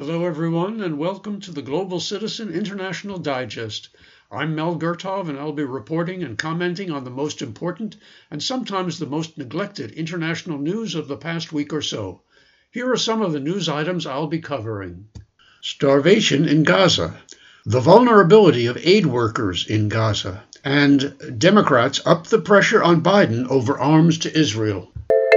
Hello, everyone, and welcome to the Global Citizen International Digest. I'm Mel Gertov, and I'll be reporting and commenting on the most important and sometimes the most neglected international news of the past week or so. Here are some of the news items I'll be covering. Starvation in Gaza, the vulnerability of aid workers in Gaza, and Democrats up the pressure on Biden over arms to Israel.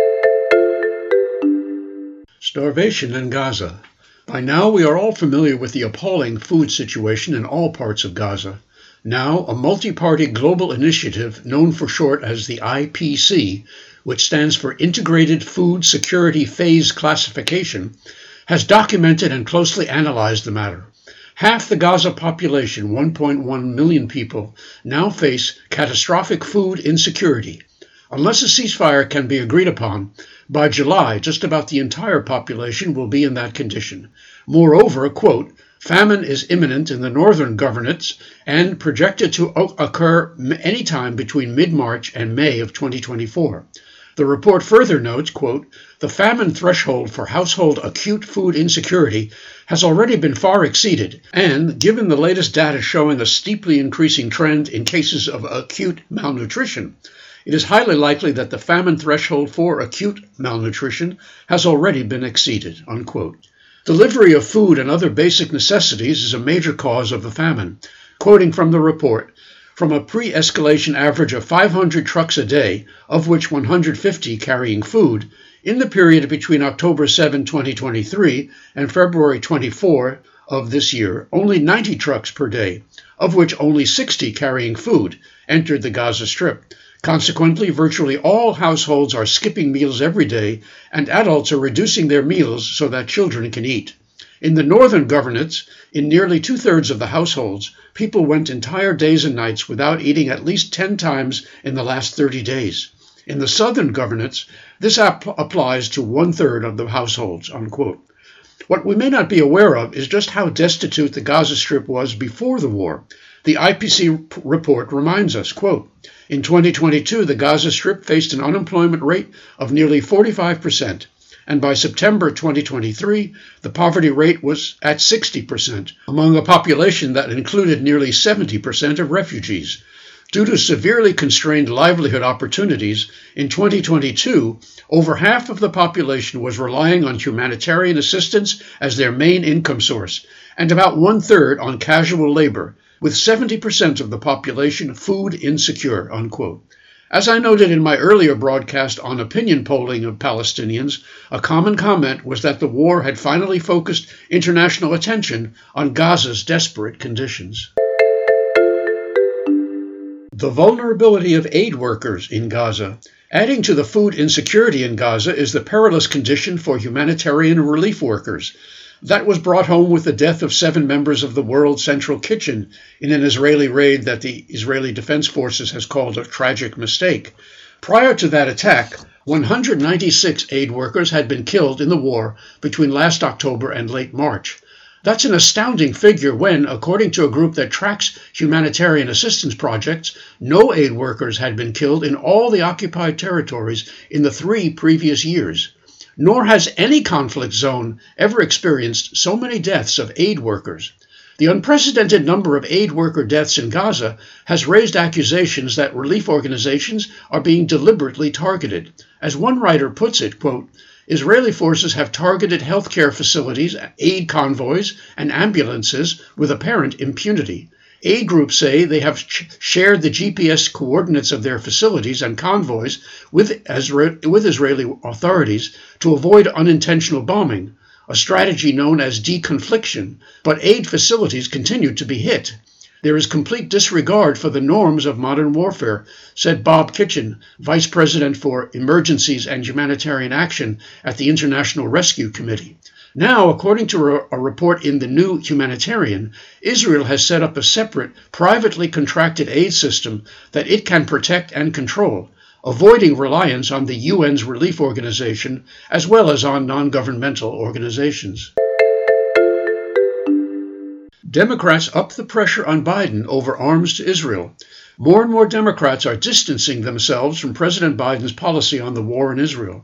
Starvation in Gaza. By now, we are all familiar with the appalling food situation in all parts of Gaza. Now, a multi-party global initiative known for short as the IPC, which stands for Integrated Food Security Phase Classification, has documented and closely analyzed the matter. Half the Gaza population, 1.1 million people, now face catastrophic food insecurity. Unless a ceasefire can be agreed upon, by July, just about the entire population will be in that condition. Moreover, quote, famine is imminent in the northern governorates and projected to occur anytime between mid-March and May of 2024. The report further notes, quote, the famine threshold for household acute food insecurity has already been far exceeded, and given the latest data showing a steeply increasing trend in cases of acute malnutrition, it is highly likely that the famine threshold for acute malnutrition has already been exceeded, unquote. Delivery of food and other basic necessities is a major cause of the famine. Quoting from the report, from a pre-escalation average of 500 trucks a day, of which 150 carrying food, in the period between October 7, 2023 and February 24 of this year, only 90 trucks per day, of which only 60 carrying food, entered the Gaza Strip. Consequently, virtually all households are skipping meals every day, and adults are reducing their meals so that children can eat. In the northern governorates, in nearly two-thirds of the households, people went entire days and nights without eating at least 10 times in the last 30 days. In the southern governorates, this applies to one-third of the households, unquote. What we may not be aware of is just how destitute the Gaza Strip was before the war. The IPC report reminds us, quote, in 2022, the Gaza Strip faced an unemployment rate of nearly 45%, and by September 2023, the poverty rate was at 60%, among a population that included nearly 70% of refugees. Due to severely constrained livelihood opportunities, in 2022, over half of the population was relying on humanitarian assistance as their main income source, and about one-third on casual labor, with 70% of the population food insecure, unquote. As I noted in my earlier broadcast on opinion polling of Palestinians, a common comment was that the war had finally focused international attention on Gaza's desperate conditions. The vulnerability of aid workers in Gaza. Adding to the food insecurity in Gaza is the perilous condition for humanitarian relief workers. That was brought home with the death of 7 members of the World Central Kitchen in an Israeli raid that the Israeli Defense Forces has called a tragic mistake. Prior to that attack, 196 aid workers had been killed in the war between last October and late March. That's an astounding figure when, according to a group that tracks humanitarian assistance projects, no aid workers had been killed in all the occupied territories in the 3 previous years. Nor has any conflict zone ever experienced so many deaths of aid workers. The unprecedented number of aid worker deaths in Gaza has raised accusations that relief organizations are being deliberately targeted. As one writer puts it, quote, Israeli forces have targeted healthcare facilities, aid convoys, and ambulances with apparent impunity. Aid groups say they have shared the GPS coordinates of their facilities and convoys with Israeli authorities to avoid unintentional bombing, a strategy known as deconfliction, but aid facilities continue to be hit. There is complete disregard for the norms of modern warfare, said Bob Kitchen, Vice President for Emergencies and Humanitarian Action at the International Rescue Committee. Now, according to a report in the New Humanitarian, Israel has set up a separate, privately contracted aid system that it can protect and control, avoiding reliance on the UN's relief organization as well as on non-governmental organizations. Democrats up the pressure on Biden over arms to Israel. More and more Democrats are distancing themselves from President Biden's policy on the war in Israel.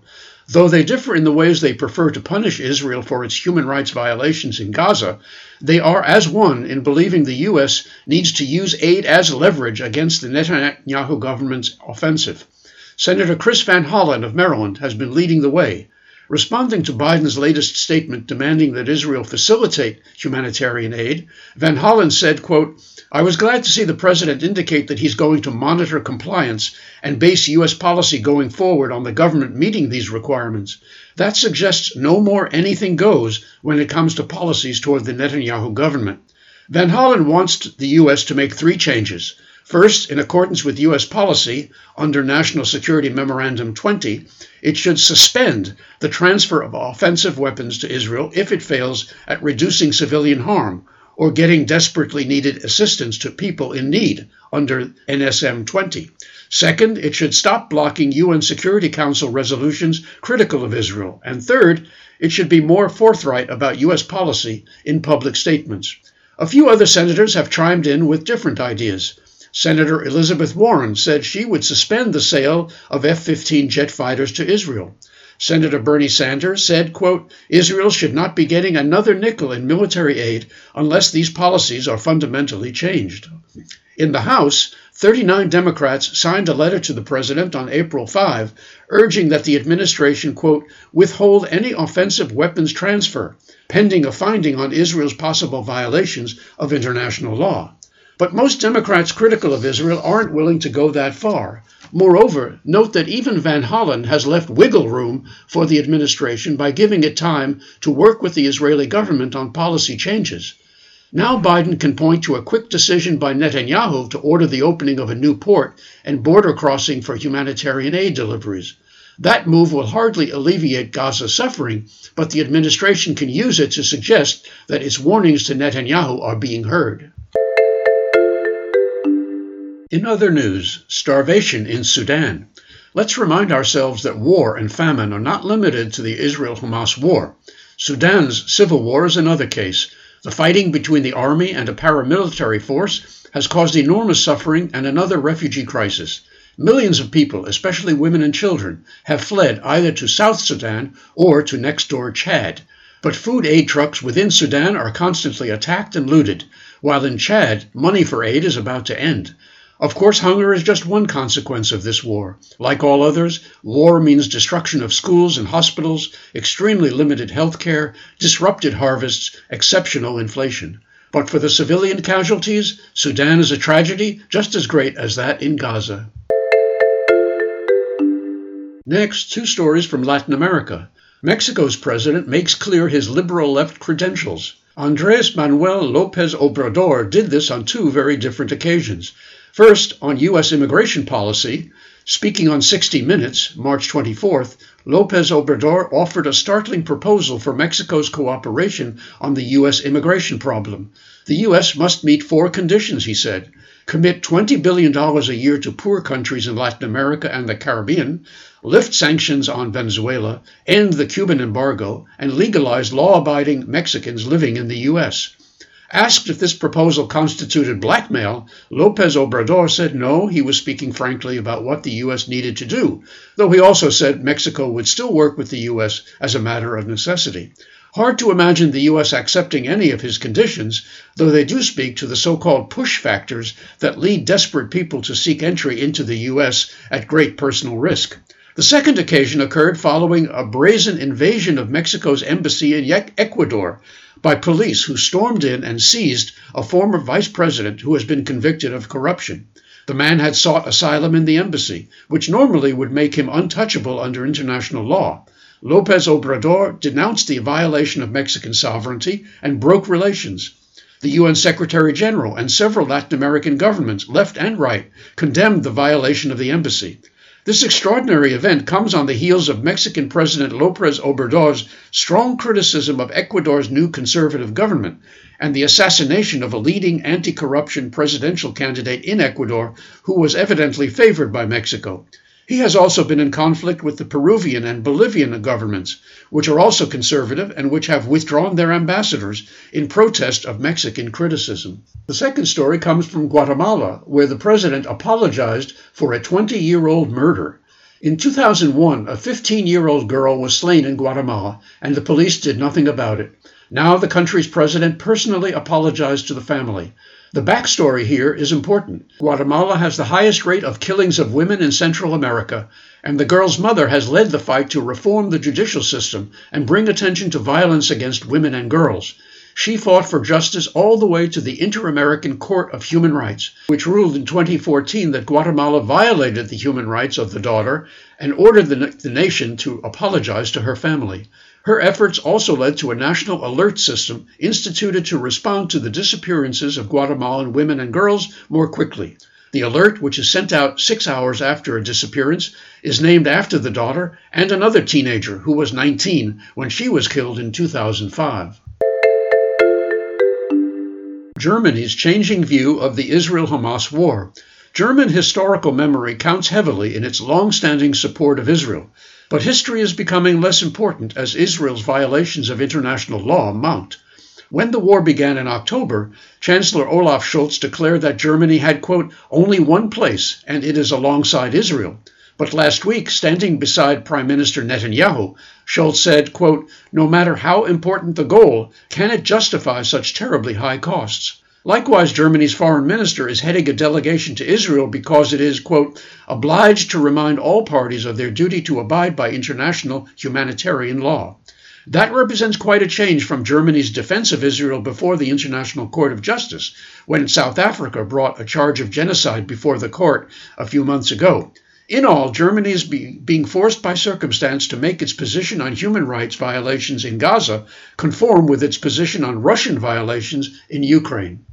Though they differ in the ways they prefer to punish Israel for its human rights violations in Gaza, they are as one in believing the U.S. needs to use aid as leverage against the Netanyahu government's offensive. Senator Chris Van Hollen of Maryland has been leading the way. Responding to Biden's latest statement demanding that Israel facilitate humanitarian aid, Van Hollen said, quote, "I was glad to see the president indicate that he's going to monitor compliance and base U.S. policy going forward on the government meeting these requirements. That suggests no more anything goes when it comes to policies toward the Netanyahu government." Van Hollen wants the U.S. to make three changes. First, in accordance with U.S. policy under National Security Memorandum 20, it should suspend the transfer of offensive weapons to Israel if it fails at reducing civilian harm or getting desperately needed assistance to people in need under NSM 20. Second, it should stop blocking UN Security Council resolutions critical of Israel. And third, it should be more forthright about U.S. policy in public statements. A few other senators have chimed in with different ideas. Senator Elizabeth Warren said she would suspend the sale of F-15 jet fighters to Israel. Senator Bernie Sanders said, quote, "Israel should not be getting another nickel in military aid unless these policies are fundamentally changed." In the House, 39 Democrats signed a letter to the president on April 5, urging that the administration, quote, "withhold any offensive weapons transfer, pending a finding on Israel's possible violations of international law." But most Democrats critical of Israel aren't willing to go that far. Moreover, note that even Van Hollen has left wiggle room for the administration by giving it time to work with the Israeli government on policy changes. Now Biden can point to a quick decision by Netanyahu to order the opening of a new port and border crossing for humanitarian aid deliveries. That move will hardly alleviate Gaza's suffering, but the administration can use it to suggest that its warnings to Netanyahu are being heard. In other news, starvation in Sudan. Let's remind ourselves that war and famine are not limited to the Israel-Hamas war. Sudan's civil war is another case. The fighting between the army and a paramilitary force has caused enormous suffering and another refugee crisis. Millions of people, especially women and children, have fled either to South Sudan or to next-door Chad. But food aid trucks within Sudan are constantly attacked and looted, while in Chad, money for aid is about to end. Of course, hunger is just one consequence of this war. Like all others, war means destruction of schools and hospitals, extremely limited health care, disrupted harvests, exceptional inflation. But for the civilian casualties, Sudan is a tragedy just as great as that in Gaza. Next, two stories from Latin America. Mexico's president makes clear his liberal left credentials. Andrés Manuel López Obrador did this on two very different occasions. First, on U.S. immigration policy, speaking on 60 Minutes, March 24th, López Obrador offered a startling proposal for Mexico's cooperation on the U.S. immigration problem. The U.S. must meet four conditions, he said. Commit $20 billion a year to poor countries in Latin America and the Caribbean, lift sanctions on Venezuela, end the Cuban embargo, and legalize law-abiding Mexicans living in the U.S. Asked if this proposal constituted blackmail, López Obrador said no, he was speaking frankly about what the U.S. needed to do, though he also said Mexico would still work with the U.S. as a matter of necessity. Hard to imagine the U.S. accepting any of his conditions, though they do speak to the so-called push factors that lead desperate people to seek entry into the U.S. at great personal risk. The second occasion occurred following a brazen invasion of Mexico's embassy in Ecuador by police who stormed in and seized a former vice president who has been convicted of corruption. The man had sought asylum in the embassy, which normally would make him untouchable under international law. López Obrador denounced the violation of Mexican sovereignty and broke relations. The UN Secretary General and several Latin American governments, left and right, condemned the violation of the embassy. This extraordinary event comes on the heels of Mexican President López Obrador's strong criticism of Ecuador's new conservative government and the assassination of a leading anti-corruption presidential candidate in Ecuador who was evidently favored by Mexico. He has also been in conflict with the Peruvian and Bolivian governments, which are also conservative and which have withdrawn their ambassadors in protest of Mexican criticism. The second story comes from Guatemala, where the president apologized for a 20-year-old murder. In 2001, a 15-year-old girl was slain in Guatemala, and the police did nothing about it. Now the country's president personally apologized to the family. The backstory here is important. Guatemala has the highest rate of killings of women in Central America, and the girl's mother has led the fight to reform the judicial system and bring attention to violence against women and girls. She fought for justice all the way to the Inter-American Court of Human Rights, which ruled in 2014 that Guatemala violated the human rights of the daughter and ordered the nation to apologize to her family. Her efforts also led to a national alert system instituted to respond to the disappearances of Guatemalan women and girls more quickly. The alert, which is sent out 6 hours after a disappearance, is named after the daughter and another teenager who was 19 when she was killed in 2005. Germany's changing view of the Israel-Hamas war. German historical memory counts heavily in its long-standing support of Israel, but history is becoming less important as Israel's violations of international law mount. When the war began in October, Chancellor Olaf Scholz declared that Germany had, quote, only one place, and it is alongside Israel. But last week, standing beside Prime Minister Netanyahu, Scholz said, quote, no matter how important the goal, can it justify such terribly high costs? Likewise, Germany's foreign minister is heading a delegation to Israel because it is, quote, obliged to remind all parties of their duty to abide by international humanitarian law. That represents quite a change from Germany's defense of Israel before the International Court of Justice, when South Africa brought a charge of genocide before the court a few months ago. In all, Germany is being forced by circumstance to make its position on human rights violations in Gaza conform with its position on Russian violations in Ukraine.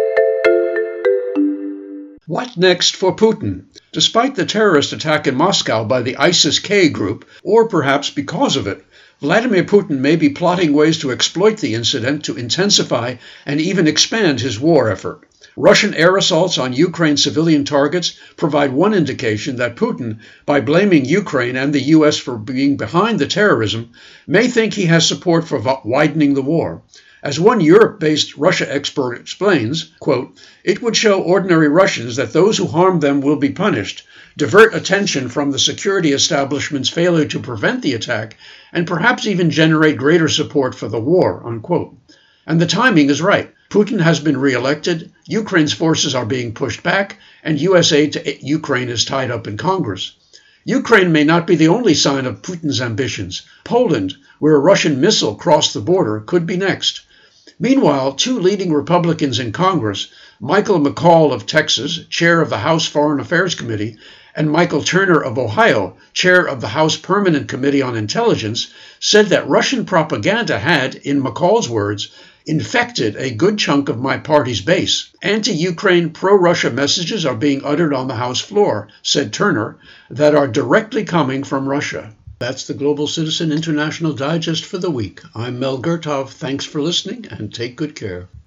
What next for Putin? Despite the terrorist attack in Moscow by the ISIS-K group, or perhaps because of it, Vladimir Putin may be plotting ways to exploit the incident to intensify and even expand his war effort. Russian air assaults on Ukraine civilian targets provide one indication that Putin, by blaming Ukraine and the U.S. for being behind the terrorism, may think he has support for widening the war. As one Europe-based Russia expert explains, quote, it would show ordinary Russians that those who harm them will be punished, divert attention from the security establishment's failure to prevent the attack, and perhaps even generate greater support for the war, unquote. And the timing is right. Putin has been re-elected, Ukraine's forces are being pushed back, and U.S. aid to Ukraine is tied up in Congress. Ukraine may not be the only sign of Putin's ambitions. Poland, where a Russian missile crossed the border, could be next. Meanwhile, two leading Republicans in Congress, Michael McCaul of Texas, chair of the House Foreign Affairs Committee, and Michael Turner of Ohio, chair of the House Permanent Committee on Intelligence, said that Russian propaganda had, in McCaul's words, infected a good chunk of my party's base. Anti-Ukraine, pro-Russia messages are being uttered on the House floor, said Turner, that are directly coming from Russia. That's the Global Citizen International Digest for the week. I'm Mel Gertov. Thanks for listening and take good care.